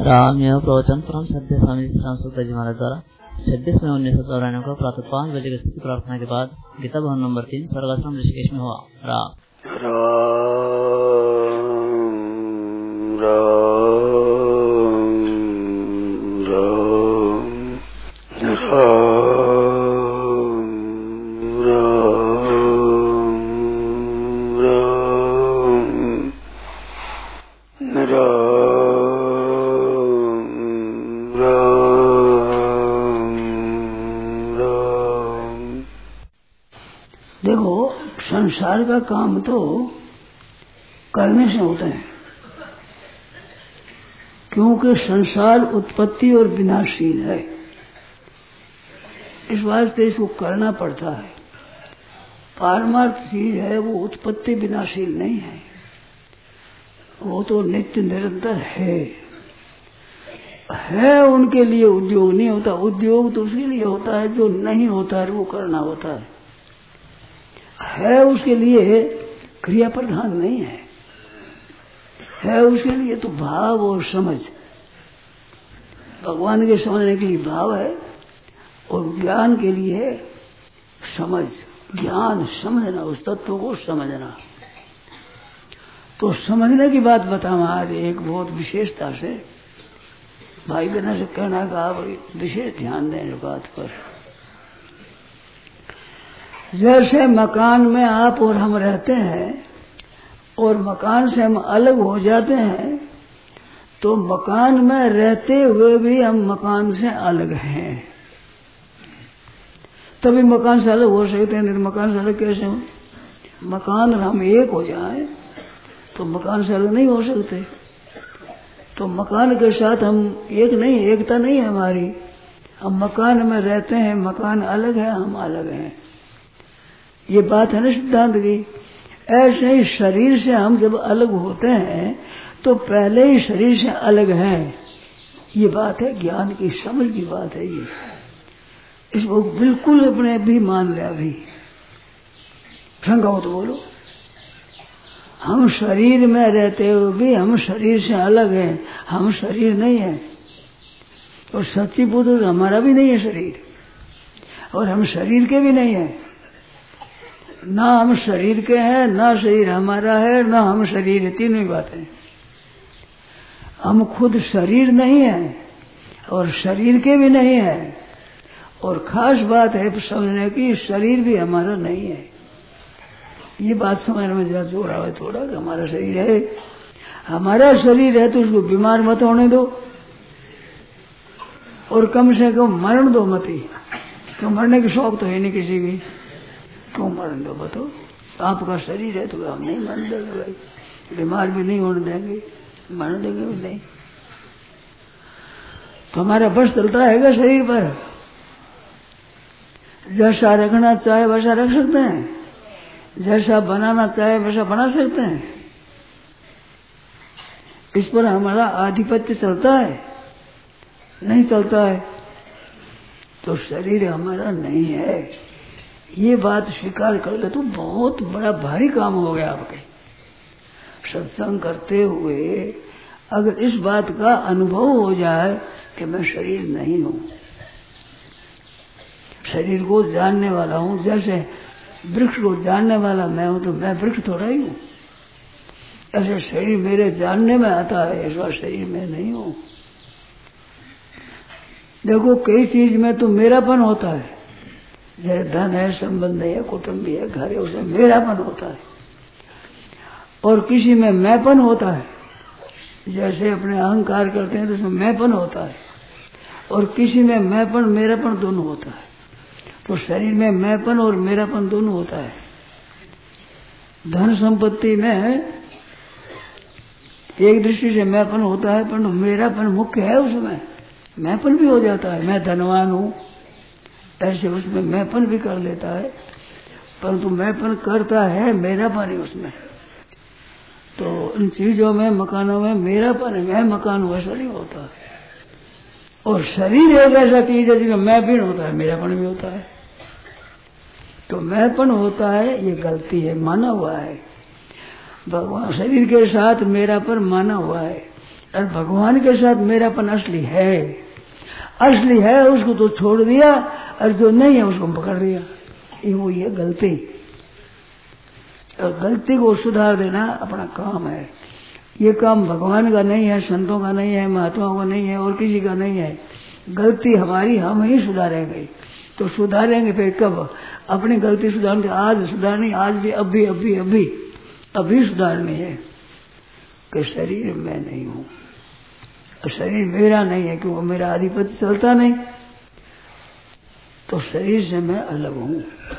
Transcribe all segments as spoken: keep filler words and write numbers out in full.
राम यह प्रवचन परम सत्य स्वामी राम सुखदास जी महाराज द्वारा छब्बीस में उन्नीस सौ चौरानवे को प्रातः पाँच बजे की स्थिति प्रार्थना के बाद गीता भवन नंबर तीन स्वर्गाश्रम ऋषिकेश में हुआ। राम राम संसार का काम तो करने से होता है, क्योंकि संसार उत्पत्ति और विनाशशील है। इस वास्ते इसको करना पड़ता है। पारमार्थ चीज है, वो उत्पत्ति विनाशशील नहीं है, वो तो नित्य निरंतर है। है उनके लिए उद्योग नहीं होता। उद्योग तो उसके लिए होता है जो नहीं होता है, वो करना होता है। है उसके लिए क्रिया प्रधान नहीं है, है उसके लिए तो भाव और समझ। भगवान के समझने के लिए भाव है और ज्ञान के लिए समझ। ज्ञान समझना, उस तत्व को समझना। तो समझने की बात बताऊं आज एक बहुत विशेषता से। भाई बहना से कहना का आप विशेष ध्यान दें इस बात पर। जैसे मकान में आप और हम रहते हैं और मकान से हम अलग हो जाते हैं, तो मकान में रहते हुए भी हम मकान से अलग हैं। तभी मकान से अलग हो सकते हैं, नहीं मकान से अलग कैसे हो? मकान हम एक हो जाएं तो मकान से अलग नहीं हो सकते। तो मकान के साथ हम एक नहीं, एकता नहीं है हमारी। हम मकान में रहते हैं, मकान अलग है, हम अलग हैं। ये बात है ना सिद्धांत की। ऐसे ही शरीर से हम जब अलग होते हैं तो पहले ही शरीर से अलग हैं। ये बात है ज्ञान की, समझ की बात है। ये इसको बिल्कुल अपने भी मान लिया। अभी शंका हो तो बोलो। हम शरीर में रहते हुए भी हम शरीर से अलग हैं, हम शरीर नहीं है। और सच्ची पुत्र हमारा भी नहीं है शरीर, और हम शरीर के भी नहीं है। ना हम शरीर के हैं, ना शरीर हमारा है, ना हम शरीर है। तीनों ही बातें। हम खुद शरीर नहीं है और शरीर के भी नहीं है। और खास बात है समझने की, शरीर भी हमारा नहीं है। ये बात समझने में जरा जोर आवे थोड़ा कि हमारा शरीर है। हमारा शरीर है तो उसको बीमार मत होने दो, और कम से कम मरण दो मत ही। क्यों मरने की शौक तो है नहीं किसी की। क्यों मरने दो बताओ? आपका शरीर है तो हम नहीं मरने देंगे भाई। बीमार भी नहीं होने देंगे, मरने देंगे भी नहीं। तो हमारा बस चलता है क्या शरीर पर? जैसा रखना चाहे वैसा रख सकते हैं, जैसा बनाना चाहे वैसा बना सकते हैं। इस पर हमारा आधिपत्य चलता है? नहीं चलता है। तो शरीर हमारा नहीं है। ये बात स्वीकार कर ले तो बहुत बड़ा भारी काम हो गया आपके। सत्संग करते हुए अगर इस बात का अनुभव हो जाए कि मैं शरीर नहीं हूं, शरीर को जानने वाला हूं। जैसे वृक्ष को जानने वाला मैं हूं, तो मैं वृक्ष थोड़ा ही हूं। ऐसे शरीर मेरे जानने में आता है, ऐसा शरीर में नहीं हूं। देखो कई चीज में तो मेरापन होता है। जैसे धन है, संबंध है, कुटुंब है, घर है, उसमें मेरापन होता है। और किसी में मैंपन होता है। जैसे अपने अहंकार करते हैं तो उसमें मैंपन होता है। और किसी में मैंपन मेरापन दोनों होता है। तो शरीर में मैंपन और मेरापन दोनों होता है। धन संपत्ति में एक दृष्टि से मैंपन होता है, परंतु मेरापन मुख्य है। उसमें मैंपन भी हो जाता है, मैं धनवान हूं, ऐसे उसमें मैंपन भी कर लेता है। परंतु मैंपन करता है मेरापन ही उसमें। तो इन चीजों में, मकानों में मेरापन है, मैं मकान वैसा नहीं होता। और शरीर एक ऐसा चीज है जिसमें मैं भी होता है, मेरापन भी होता है। तो मैंपन होता है, ये गलती है, माना हुआ है। भगवान शरीर के साथ मेरापन माना हुआ है। और भगवान के साथ मेरापन असली है, असली है, उसको तो छोड़ दिया और जो नहीं है उसको पकड़ लिया। ये वो ये गलती, और गलती को सुधार देना अपना काम है। ये काम भगवान का नहीं है, संतों का नहीं है, महात्माओं का नहीं है, और किसी का नहीं है। गलती हमारी, हम ही सुधारेंगे। तो सुधारेंगे फिर कब? अपनी गलती सुधारनी, आज सुधारनी, आज भी, अभी अभी अभी अभी सुधारनी है कि शरीर मैं नहीं हूँ, शरीर मेरा नहीं है, क्योंकि मेरा आधिपत्य चलता नहीं, तो शरीर से मैं अलग हूँ।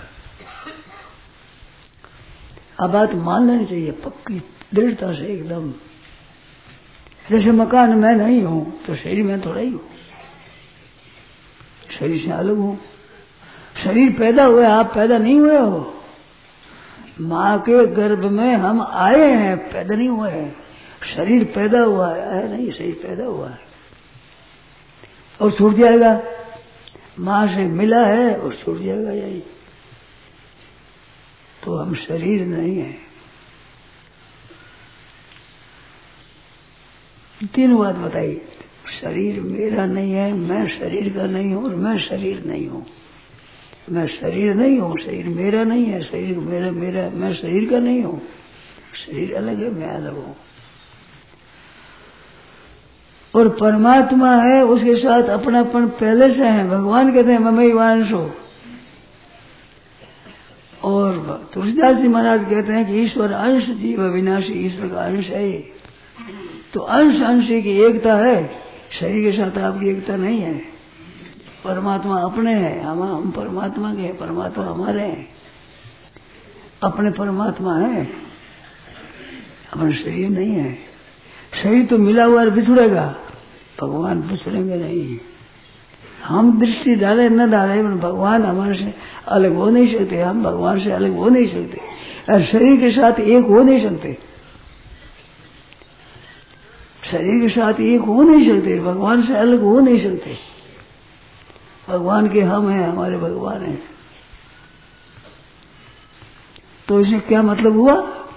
अब बात मान लेनी चाहिए पक्की दृढ़ता से एकदम। जैसे मकान मैं नहीं हूं तो शरीर में थोड़ा ही हूं, शरीर से अलग हूं। शरीर पैदा हुआ, आप पैदा नहीं हुए हो। माँ के गर्भ में हम आए हैं, पैदा नहीं हुए हैं। शरीर पैदा हुआ है नहीं, शरीर पैदा हुआ है और छूट जाएगा। माँ से मिला है और छूट जाएगा यही। तो हम शरीर नहीं है। तीन बात बताई, शरीर मेरा नहीं है, मैं शरीर का नहीं हूं और मैं शरीर नहीं हूं। मैं शरीर नहीं हूं, शरीर मेरा नहीं है, शरीर मेरा मेरा मैं शरीर का नहीं हूं। शरीर अलग है, मैं अलग हूं। और परमात्मा है, उसके साथ अपनापन पहले से है। भगवान कहते हैं ममई वांशो, और तुलसीदास जी महाराज कहते हैं कि ईश्वर अंश जीव अविनाशी, ईश्वर का अंश है। तो अंश अंश की एकता है, शरीर के साथ आपकी एकता नहीं है। परमात्मा अपने हैं, हम हम परमात्मा के हैं, परमात्मा हमारे हैं, अपने परमात्मा है, अपना शरीर नहीं है। शरीर तो मिला हुआ बिछुड़ेगा, भगवान बिछुड़ेंगे नहीं। हम दृष्टि डाले न डाले, भगवान हमारे से अलग हो नहीं सकते, हम भगवान से अलग हो नहीं सकते, और शरीर के साथ एक हो नहीं सकते। शरीर के साथ एक हो नहीं सकते, भगवान से अलग हो नहीं सकते। भगवान के हम हैं, हमारे भगवान हैं। तो इसे क्या मतलब हुआ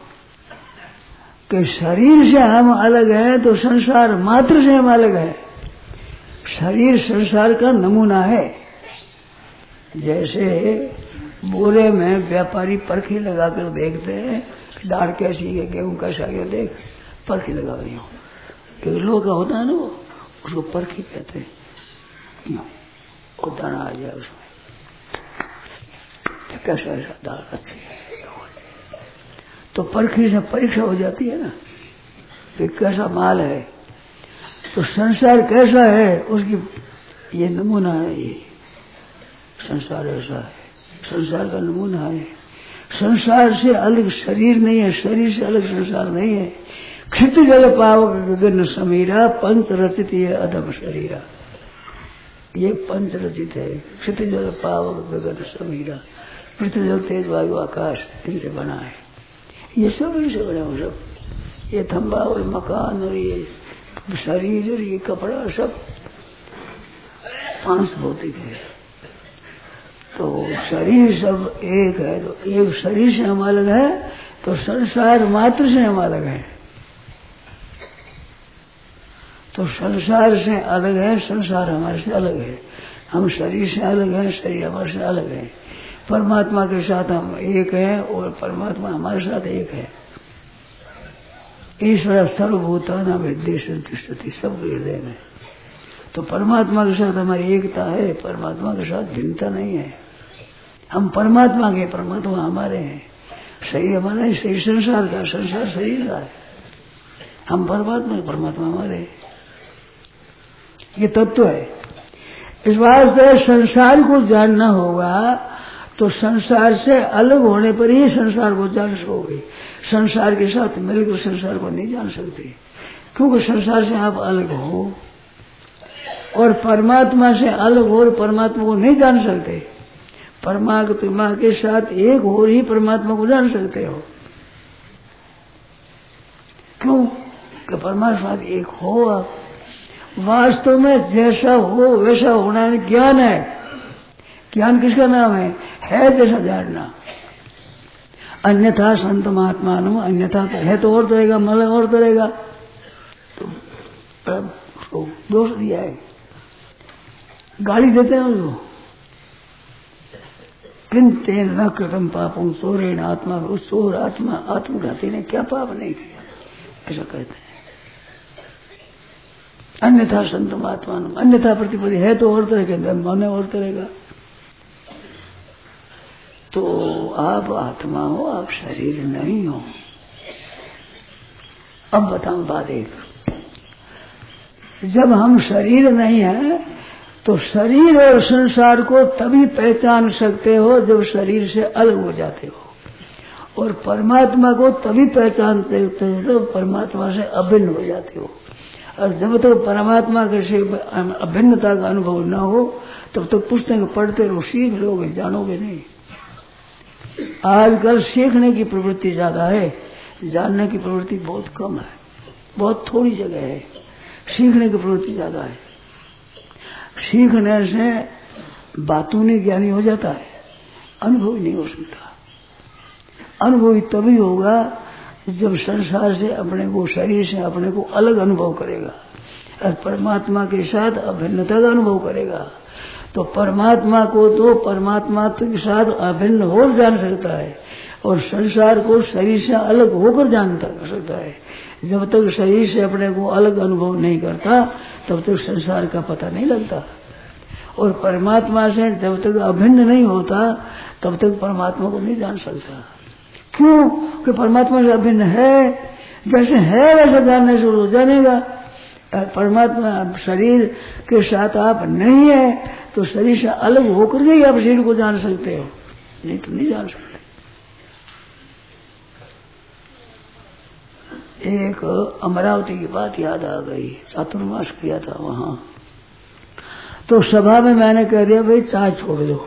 कि शरीर से हम अलग हैं तो संसार मात्र से हम अलग हैं। शरीर संसार का नमूना है। जैसे बोरे में व्यापारी परखी लगाकर देखते हैं, दाल कैसी है, गेहूं कैसा है, देख परखी लगा रही हूँ। क्योंकि लोग का होता है ना, वो उसको परखी कहते हैं। और दाना आ जाए उसमें, तो कैसा ऐसा दाल अच्छी है, तो परखी से परीक्षा हो जाती है ना कि कैसा माल है। तो संसार कैसा है उसकी ये नमूना है। ये संसार ऐसा है, संसार का नमूना है। संसार से अलग शरीर नहीं है, शरीर से अलग संसार नहीं है। क्षित जल पावक गगन समीरा, पंच रचित ये अधम शरीरा। ये पंच रचित है, क्षित जल पावक गगन समीरा। पृथ्वी जल तेज वायु आकाश इनसे बना है। ये सब इनसे बना हो। सब ये थंबा और मकान और ये शरीर और ये कपड़ा सब पांच भौतिक है। तो शरीर सब एक है, तो एक शरीर से हम अलग है, तो संसार मात्र से हम अलग है। तो संसार से अलग है, संसार हमारे से अलग है। हम शरीर से अलग हैं, शरीर हमारे से अलग है। परमात्मा के साथ हम एक हैं और परमात्मा हमारे साथ एक है। ईश्वर सर्वभूतानां हृदयेषु तिष्ठति, सब हृदय में। तो परमात्मा के साथ हमारी एकता है, परमात्मा के साथ भिन्नता नहीं है। हम परमात्मा के, परमात्मा हमारे हैं। शरीर हमारा है, शरीर संसार का, संसार शरीर का है। हम परमात्मा, परमात्मा हमारे हैं। ये तत्व है। इस बात से संसार को जानना होगा, तो संसार से अलग होने पर ही संसार को जान सकोगे। संसार के साथ मिलकर संसार को नहीं जान सकते, क्योंकि संसार से आप अलग हो। और परमात्मा से अलग हो और परमात्मा को नहीं जान सकते। परमात्मा के साथ एक हो ही परमात्मा को जान सकते हो। क्यों? कि परमात्मा एक हो आप। वास्तव में जैसा हो वैसा होना ज्ञान है। ज्ञान किसका नाम है? है जैसा जानना। अन्यथा संत महात्मा नो, अन्यथा है तो और तो रहेगा, मल और तो रहेगा। तो बड़ा उसको दोष दिया है, गाली देते हैं उसको। किंते न कृतम पापम सोरेण आत्मा, उस सोर आत्मा आत्मघाती ने क्या पाप नहीं किया, ऐसा कहते हैं। अन्यथा संतम आत्मा, अन्यथा प्रतिपत्ति है तो और तरह के माने और तरह का। तो आप आत्मा हो, आप शरीर नहीं हो। अब बताऊं बात एक, जब हम शरीर नहीं है तो शरीर और संसार को तभी पहचान सकते हो जब शरीर से अलग हो जाते हो, और परमात्मा को तभी पहचान सकते हो जब परमात्मा से अभिन्न हो जाते हो। और जब तक परमात्मा के से अभिन्नता का अनुभव न हो तब तक तो पुस्तक पढ़ते रहो, सीख लोगे, जानोगे नहीं। आजकल सीखने की प्रवृत्ति ज्यादा है, जानने की प्रवृत्ति बहुत कम है, बहुत थोड़ी जगह है। सीखने की प्रवृत्ति ज्यादा है। सीखने से बातों नहीं ज्ञानी हो जाता है, अनुभव नहीं हो सकता। अनुभव तभी होगा जब संसार से अपने को, शरीर से अपने को अलग अनुभव करेगा और परमात्मा के साथ अभिन्नता का अनुभव करेगा। तो परमात्मा को तो परमात्मा के साथ अभिन्न हो जान सकता है, और संसार को शरीर से अलग होकर जानता कर सकता है। जब तक शरीर से अपने को अलग अनुभव नहीं करता तब तक संसार का पता नहीं लगता, और परमात्मा से जब तक अभिन्न नहीं होता तब तक परमात्मा को नहीं जान सकता। क्यों? कि परमात्मा से अभिन्न है, जैसे है वैसे जानने शुरू हो जाएगा। परमात्मा शरीर के साथ आप नहीं है तो शरीर से अलग होकर के ही आप शरीर को जान सकते हो, नहीं तो नहीं जान सकते। एक अमरावती की बात याद आ गई, चातुर्मास किया था वहां, तो सभा में मैंने कह दिया भाई चाय छोड़ दो,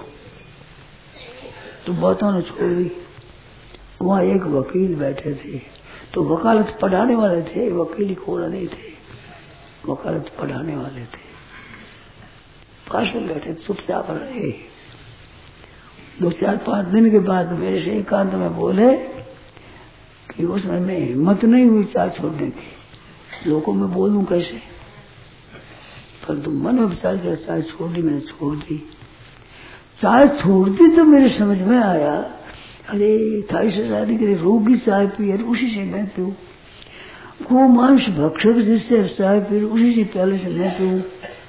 तो बहुतों ने छोड़ दी। वहां एक वकील बैठे थे, तो वकालत पढ़ाने वाले थे, वकील खोड़ा नहीं थे, वकालत पढ़ाने वाले थे। पास में बैठे चुपचाप रहे। दो चार पांच दिन के बाद मेरे से एकांत में बोले कि उस समय में हिम्मत नहीं हुई चाय छोड़ने की, लोगों में बोलूं कैसे, पर तुम मन में विचार किया चाय छोड़ दी, मैंने छोड़ दी। चाय छोड़ दी तो मेरे समझ में आया, अरे थाई से शादी करे रोग की चाय पी, उसी से मैं पीऊं। गो मांस भक्षक जिससे चाय पी, उसी से पहले से मैं पीऊं।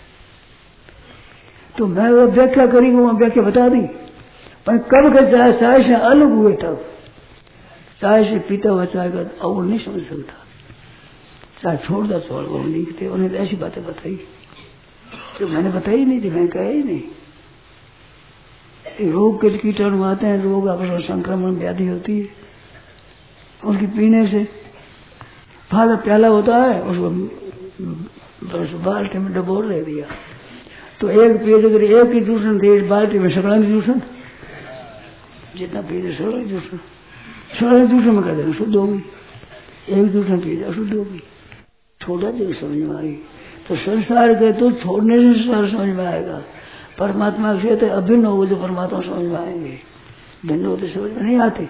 तो मैं वो व्याख्या करी, वो व्याख्या बता दी, पर कब का चाय चाय से अलग हुए तब चाय से पीता हुआ चाय का और नहीं समझ सकता। चाय छोड़ दा छोड़ वो नहीं थे, उन्हें ऐसी बातें बताई तो मैंने बताई नहीं थी, मैं कहा ही नहीं। रोग के कीटाणु आते हैं, रोग आपस में संक्रमण व्याधि होती है, उनकी पीने से फाला प्याला होता है, उसको बस बाल्टी में डबोर दे दिया, तो एक पीते अगर एक ही दूषण थे, इस बाल्टी में सकड़ा दूषण, जितना पीते सकड़ा दूषण, सकड़ा दूषण में कर देना शुद्ध होगी। एक दूषण पीते अशुद्ध होगी। छोड़ा जो समझ में आई, तो संसार के तो छोड़ने से संसार समझ में आएगा। परमात्मा से तो अभिन्न होगा जो परमात्मा समझ में आएंगे, भिन्न होते समझ में नहीं आते।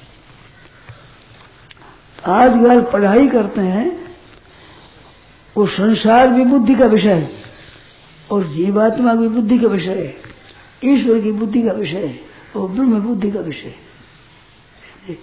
आजकल पढ़ाई करते हैं, वो संसार भी बुद्धि का विषय है और जीवात्मा भी बुद्धि का विषय है, ईश्वर की बुद्धि का विषय है और ब्रह्म बुद्धि का विषय है।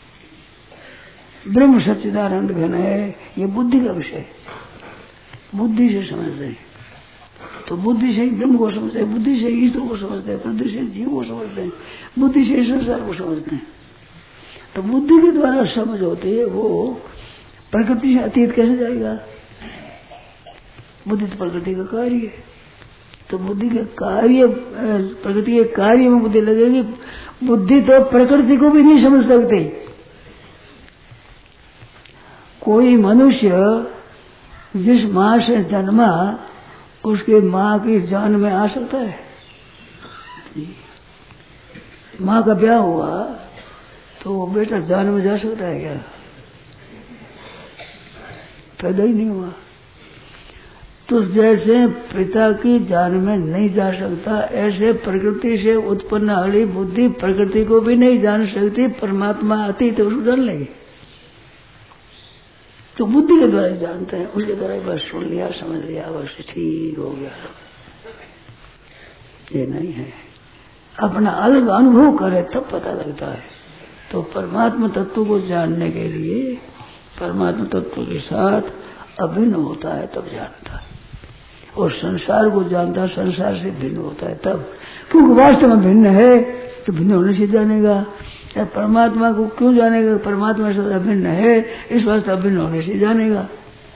ब्रह्म सच्चिदानंद घन है, ये बुद्धि का विषय है। बुद्धि से समझते हैं तो बुद्धि से ही ब्रह्म को समझते हैं, बुद्धि से ईश्वर को समझते हैं, बुद्धि से जीव को समझते हैं, बुद्धि से संसार को समझते हैं। तो बुद्धि के द्वारा समझ होती है, वो प्रकृति से अतीत कैसे जाएगा? बुद्धि तो प्रकृति का कार्य है, तो बुद्धि के कार्य, प्रकृति के कार्य में बुद्धि लगेगी। बुद्धि तो प्रकृति को भी नहीं समझ सकती। कोई मनुष्य जिस माँ से जन्मा उसके माँ की जान में आ सकता है? माँ का ब्याह हुआ तो वो बेटा जान में जा सकता है क्या? पैदा ही नहीं हुआ। तो जैसे पिता की जान में नहीं जा सकता, ऐसे प्रकृति से उत्पन्न वाली बुद्धि प्रकृति को भी नहीं जान सकती। परमात्मा अतीत उसको जान लेगी। तो बुद्धि के द्वारा जानते हैं, उसके द्वारा बस सुन लिया, समझ लिया, बस ठीक हो गया। ये नहीं है, अपना अलग अनुभव करे तब पता लगता है। तो परमात्मा तत्व को जानने के लिए परमात्मा तत्व के साथ अभिन्न होता है तब जानता है, और संसार को जानता है संसार से भिन्न होता है तब, क्योंकि वास्तव में भिन्न है तो भिन्न होने से जानेगा। परमात्मा को क्यों जानेगा? परमात्मा से अभिन्न है, इस वास्ते अभिन्न होने से जानेगा।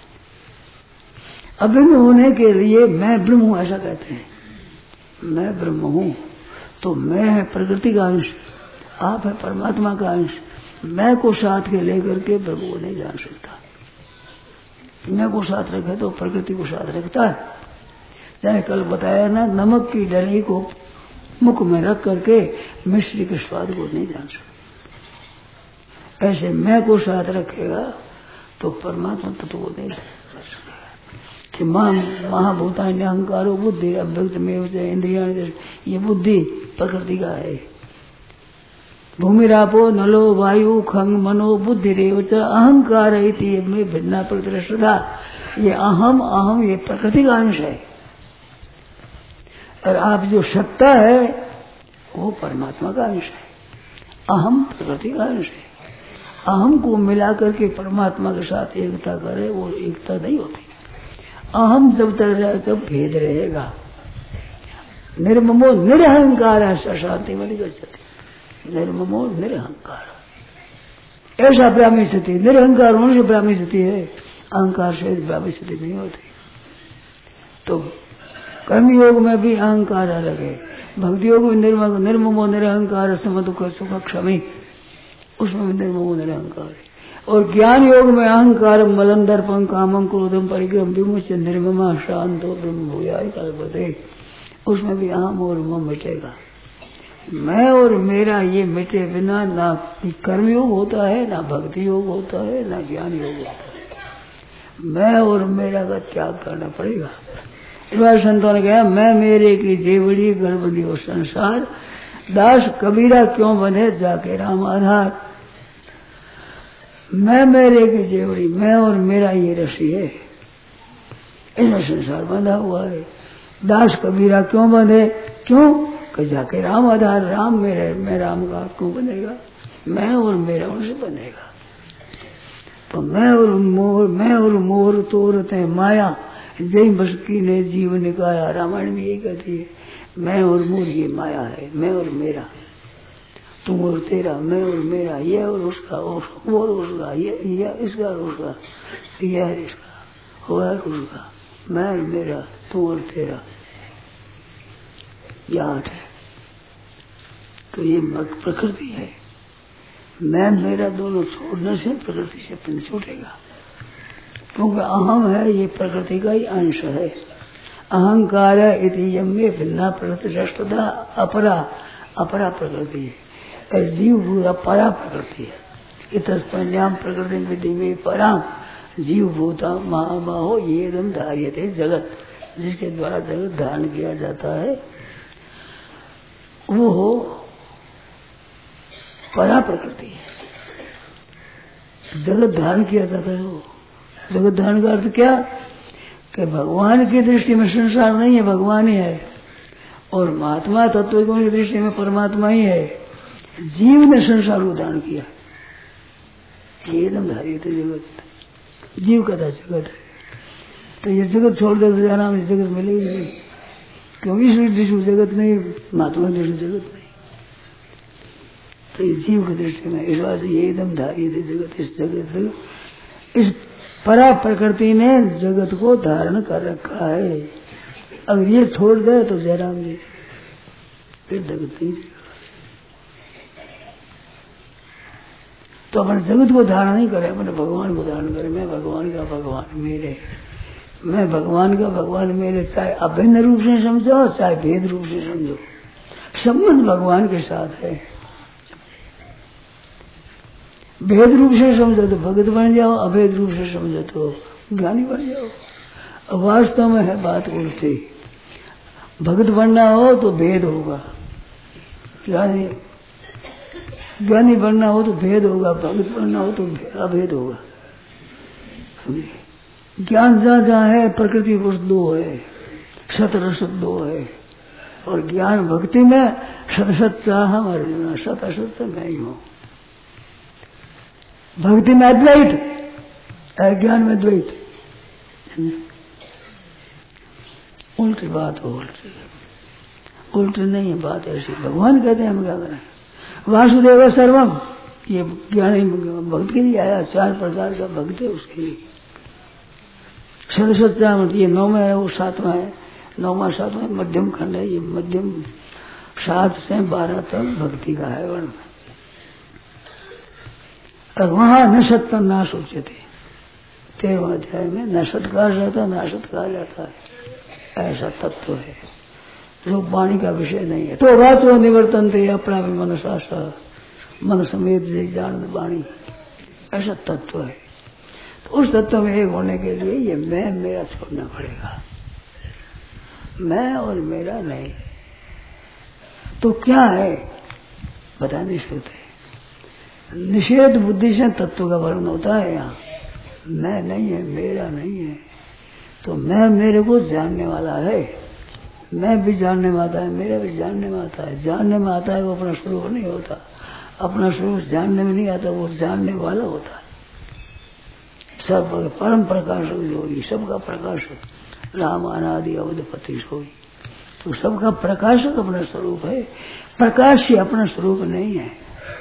अभिन्न होने के लिए मैं ब्रह्म हूं ऐसा कहते हैं, मैं ब्रह्म हूं, तो मैं है प्रकृति का अंश, आप है परमात्मा का अंश। मैं को साथ के लेकर के प्रभु को नहीं जान सकता। मैं को साथ रखे तो प्रकृति को साथ रखता है। चाहे कल बताया ना, नमक की डली को मुख में रख करके मिश्री के स्वाद को नहीं जान सकता। ऐसे मैं को साथ रखेगा तो परमात्मा तत्व को नहीं जान सकेगा। कि महाभूतान्य अहंकारो बुद्धि अव्यक्त में इंद्रिया, ये बुद्धि प्रकृति का है। भूमिरापो नलो वायु खंग मनो बुद्धि रेवच अहंकार में भिन्ना प्रतिष्ठा। ये अहम अहम ये प्रकृति का अंश है, और आप जो सत्ता है वो परमात्मा का अंश है। अहम प्रकृति का अंश है। अहम को मिलाकर के परमात्मा के साथ एकता करे, वो एकता नहीं होती। अहम जब तक रहे तब भेद रहेगा। निर्ममो निरहंकार है शांति वाली गति। निर्ममो निरहंकार ऐसा ब्राह्मी स्थिति, निरहंकार होने से ब्राह्मी स्थिति है, अहंकार से ब्राह्मी स्थिति नहीं होती। तो कर्म योग में भी अहंकार अलग है, भक्ति योग में निर्मम निर्ममो निरहंकार सम दुख सुख क्षमी, उसमें भी निर्ममो निरहंकार है। और ज्ञान योग में अहंकार मलंदर्पं कामं क्रोधम परिग्रह विमुच्य निर्ममा शांतो ब्रह्म भूयाय कल्पते, उसमें भी अहम और मम मिटेगा। मैं और मेरा ये मिटे बिना ना कर्म योग होता है, ना भक्ति योग होता है, ना ज्ञान योग होता है। मैं और मेरा का त्याग करना पड़ेगा। इस बार संतों ने कहा, मैं मेरे की जेवड़ी गड़बड़ी और संसार, दास कबीरा क्यों बंधे जाके राम आधार। मैं मेरे की जेवड़ी, मैं और मेरा ये रस्सी है, इसमें संसार बंधा हुआ है। दास कबीरा क्यों बंधे, क्यों कि जाके राम आधार, राम मेरे, मैं राम का क्यों बनेगा, मैं और मेरा उनसे बनेगा। तो मैं और मोर, मैं और मोर तोड़ते माया, जय बसकी ने जीव निकाया। रामायण में यही कहती है, मैं और मोर ये माया है, मैं और मेरा, तुम और तेरा, मैं और मेरा, ये और उसका, वो और उसका, ये ये इसका और उसका, ये और इसका, वो और उसका, मैं और मेरा, तुम और तेरा, ये आठ है। तो ये प्रकृति है। मैं मेरा दोनों छोड़ने से प्रकृति से पिन छूटेगा, क्योंकि अहम है, ये प्रकृति का ही अंश है। अहंकार इति यम्मे भिन्ना प्रतिष्ठा अपरा, अपरा प्रकृति है, और जीव भूरा परा प्रकृति है। इतस्पन्याम प्रकृति विधि में पराम जीव भूता महाबाहो ये एकदम धार्यते जगत, जिसके द्वारा जगत धारण किया जाता है वो हो परा प्रकृति है। जगत धारण किया जाता है वो। जगत धारण का अर्थ क्या कि भगवान की दृष्टि में संसार नहीं है, भगवान ही है, और महात्मा तत्व की दृष्टि में परमात्मा ही है। जीव ने संसार को धारण किया, ये एकदम धारी थे जगत, जीव का था जगत है। तो ये जगत छोड़ दे तो जाना जगत मिलेगी नहीं, क्योंकि ईश्वर दृष्टि जगत नहीं, महात्मा दृष्टि जगत नहीं। तो ये जीव की दृष्टि में इस बात से ये एकदम धारी थे जगत। इस जगत, इस परा प्रकृति ने जगत को धारण कर रखा है। अगर ये छोड़ दे तो जयराम जी फिर जगत नहीं। तो अपन जगत को धारण नहीं करे, अपने भगवान को धारण करे। मैं भगवान का भगवान मेरे, मैं भगवान का भगवान मेरे, चाहे अभिन्न रूप से समझो चाहे भेद रूप से समझो, संबंध भगवान के साथ है। भेद रूप से समझो तो भगत बन जाओ, अभेद रूप से समझो तो ज्ञानी बन जाओ। वास्तव में है बात उल्टी, भगत बनना हो तो भेद होगा, ज्ञानी ज्ञानी बनना हो तो भेद होगा, भगत बनना हो तो अभेद होगा। ज्ञान जहाँ जहाँ है प्रकृति पुरुष दो है, सत रसत दो है, और ज्ञान भक्ति में सत सत चाह अर्जुन, सत असत मैं ही हूँ। भक्ति में अद्वैत और ज्ञान में द्वैत। उल्टी बात हो, उल्टी उल्टी नहीं है बात ऐसी। भगवान कहते हैं हम क्या करें, वासुदेव सर्वम, ये ज्ञान भक्त के लिए आया, चार प्रकार का भक्त है उसके लिए। सरस्वत चामत ये नौवा है, वो सातवां है, नौवा सातवां मध्यम खंड है, ये मध्यम सात से बारह तक भक्ति का है वर्ण। और वहां नशत का नाश उचित है, तेरहवें अध्याय में नशत कहा जाता है, नाशत कहा जाता है, ऐसा तत्व है जो वाणी का विषय नहीं है। तो रात्रो निवर्तन थे अपना भी मन शासा, मन समेत जान वाणी, ऐसा तत्व है। तो उस तत्व में एक होने के लिए ये मैं मेरा छोड़ना पड़ेगा, मैं और मेरा नहीं। तो क्या है बता नहीं सकते। निषेध बुद्धि से तत्व का वर्णन होता है। यहाँ मैं नहीं है, मेरा नहीं है, तो मैं मेरे को जानने वाला है, मैं भी जानने में आता है, मेरा भी जानने में आता है। जानने में आता है वो अपना स्वरूप नहीं होता, अपना स्वरूप जानने में नहीं आता, वो जानने वाला होता है। सब परम प्रकाशक जोगी, सबका प्रकाशक राम अनादि अवधपति सोई, तो सबका प्रकाशक अपना स्वरूप है, प्रकाश ही अपना स्वरूप नहीं है।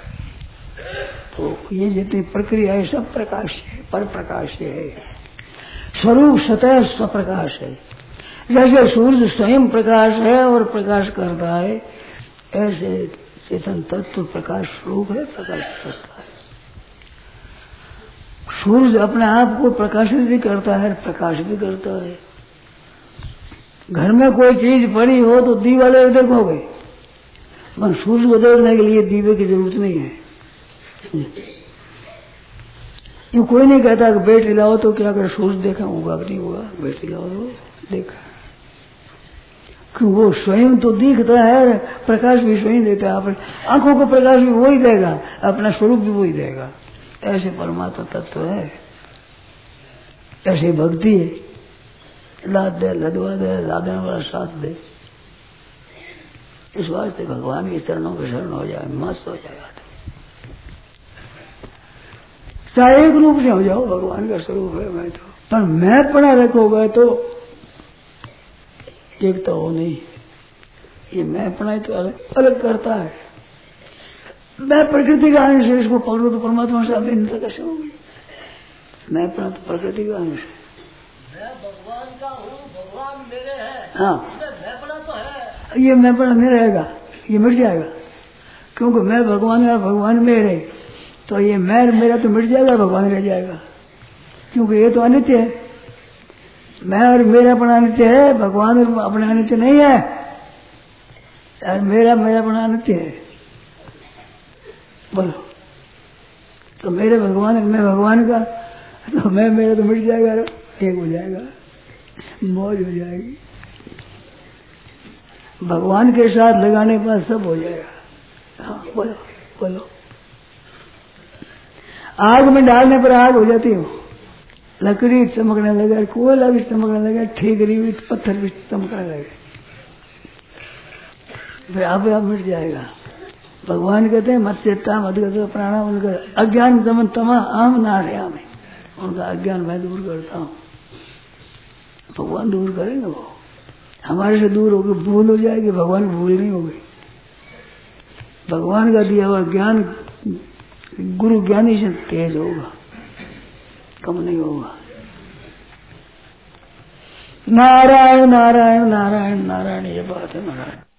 तो ये जितनी प्रक्रिया है सब प्रकाश है, पर प्रकाश है, स्वरूप सतह स्वप्रकाश है। जैसे सूर्य स्वयं प्रकाश है और प्रकाश करता है, ऐसे चेतन तत्व प्रकाश स्वरूप है, प्रकाश करता है। सूर्य अपने आप को प्रकाशित भी करता है, प्रकाश भी करता है। घर में कोई चीज पड़ी हो तो दीवाले देखोगे, पर सूर्य को देखने के लिए दीवे की जरूरत नहीं है। ये कोई नहीं कहता कि बैटरी लाओ तो क्या कर सूर्य देखा होगा, नहीं होगा, बैटरी लाओ तो देखा, कि वो स्वयं तो दिखता है, प्रकाश भी स्वयं देता है, आंखों को प्रकाश भी वही देगा, अपना स्वरूप भी वही देगा। ऐसे परमात्मा तत्व है, ऐसी भक्ति है, लाद दे लदवा दे, लादने वाला साथ दे। इस वास्ते भगवान के चरणों में शरण हो जाए, मस्त हो जाएगा। चाहे एक रूप से हो जाओ, भगवान का स्वरूप है मैं तो, पर मैं पड़ा रखोगे तो एक तो हो नहीं, ये मैं पढ़ाई तो अलग अलग करता है। मैं प्रकृति का अंश है, इसको पकड़ो तो परमात्मा से अभिन्नता कैसे होगी। मैं पढ़ा तो प्रकृति का अंश है, मैं भगवान का हूँ, भगवान मेरे है। हाँ, मैं पढ़ा तो है, ये मैं पढ़ा नहीं रहेगा, ये मिट जाएगा, क्योंकि मैं भगवान है, भगवान मेरे, तो ये मैं मेरा तो मिट जाएगा, भगवान रह जाएगा, क्योंकि ये तो अनित्य है। मैं और मेरा अपना अनित्य है, भगवान और अपना अनित्य नहीं है, और मेरा मेरा अपना अनित्य है। बोलो, तो मेरे भगवान मैं भगवान का, तो मैं मेरा तो मिट जाएगा, एक हो जाएगा, मौज हो जाएगी। भगवान के साथ लगाने के बाद सब हो जाएगा। हाँ बोलो बोलो। आग में डालने पर आग हो जाती हो, लकड़ी चमकने लगे, कोयला भी चमकने लगे, ठीकरी भी, पत्थर भी चमकने लगे, फिर आप आप मिट जाएगा। भगवान कहते हैं मत चेता मत गतो प्राणा, उनका अज्ञान समन तमा आम नाशया में, उनका अज्ञान मैं दूर करता हूँ। भगवान दूर करेंगे, वो हमारे से दूर होगी, भूल हो जाएगी, भगवान की भूल नहीं होगी। भगवान का दिया हुआ ज्ञान गुरु ज्ञानी से तेज होगा, कम नहीं होगा। नारायण नारायण नारायण नारायण, ये बात है नारायण।